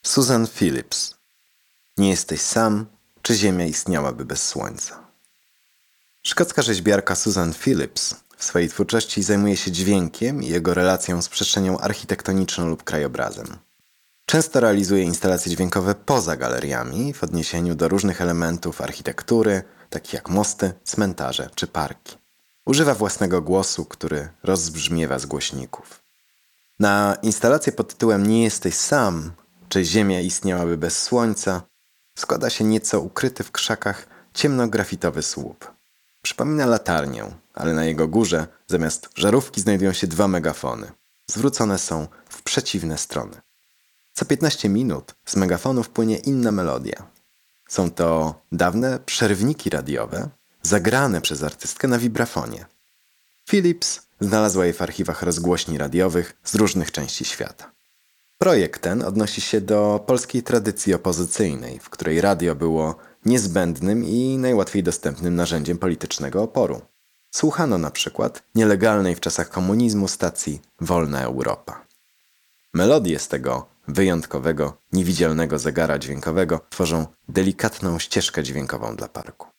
Susan Phillips. Nie jesteś sam, czy Ziemia istniałaby bez Słońca? Szkocka rzeźbiarka Susan Phillips w swojej twórczości zajmuje się dźwiękiem i jego relacją z przestrzenią architektoniczną lub krajobrazem. Często realizuje instalacje dźwiękowe poza galeriami w odniesieniu do różnych elementów architektury, takich jak mosty, cmentarze czy parki. Używa własnego głosu, który rozbrzmiewa z głośników. Na instalację pod tytułem Nie jesteś sam, czy Ziemia istniałaby bez Słońca, składa się nieco ukryty w krzakach ciemnografitowy słup. Przypomina latarnię, ale na jego górze zamiast żarówki znajdują się 2 megafony. Zwrócone są w przeciwne strony. Co 15 minut z megafonów płynie inna melodia. Są to dawne przerwniki radiowe, zagrane przez artystkę na wibrafonie. Phillips znalazła je w archiwach rozgłośni radiowych z różnych części świata. Projekt ten odnosi się do polskiej tradycji opozycyjnej, w której radio było niezbędnym i najłatwiej dostępnym narzędziem politycznego oporu. Słuchano na przykład nielegalnej w czasach komunizmu stacji Wolna Europa. Melodie z tego wyjątkowego, niewidzialnego zegara dźwiękowego tworzą delikatną ścieżkę dźwiękową dla parku.